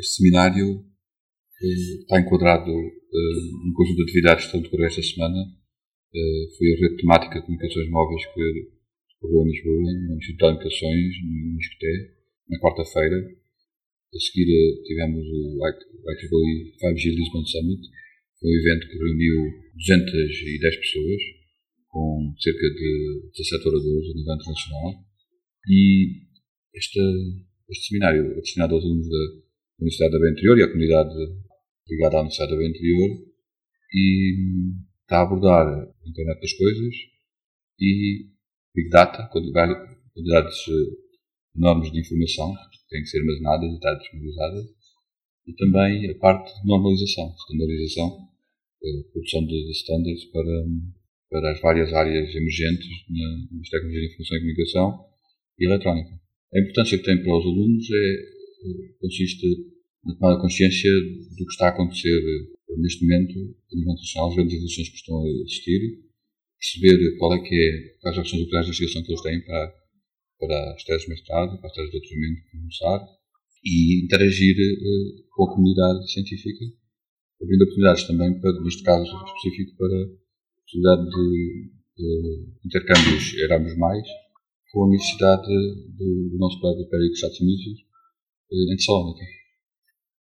Este seminário está enquadrado num conjunto de atividades que estão a decorrer esta semana. Foi a rede temática de comunicações móveis que decorreu em Lisboa, no Instituto de Comunicações, no ISCTE, na quarta-feira. A seguir tivemos o IEEE 5G Lisbon Summit. Foi um evento que reuniu 210 pessoas, com cerca de 17 oradores a nível internacional. E este seminário é destinado aos alunos da Universidade da Beira Interior e à comunidade ligada à Universidade da Beira Interior, e está a abordar a internet das coisas e Big Data, quantidades enormes de informação que têm que ser armazenadas e estar disponibilizadas, e também a parte de normalização, standardização, produção de standards para as várias áreas emergentes nas tecnologias de informação e comunicação e eletrónica. A importância que tem para os alunos consiste na tomada de consciência do que está a acontecer neste momento a nível internacional, as grandes evoluções que estão a existir, perceber quais são as oportunidades de investigação que eles têm para as teses de mestrado, para as teses de doutoramento que começar, e interagir com a comunidade científica, abrindo oportunidades também, neste caso específico, para a possibilidade de intercâmbios Erasmus+, com a Universidade do nosso colega Péricles Chatzimidis, em Salónica.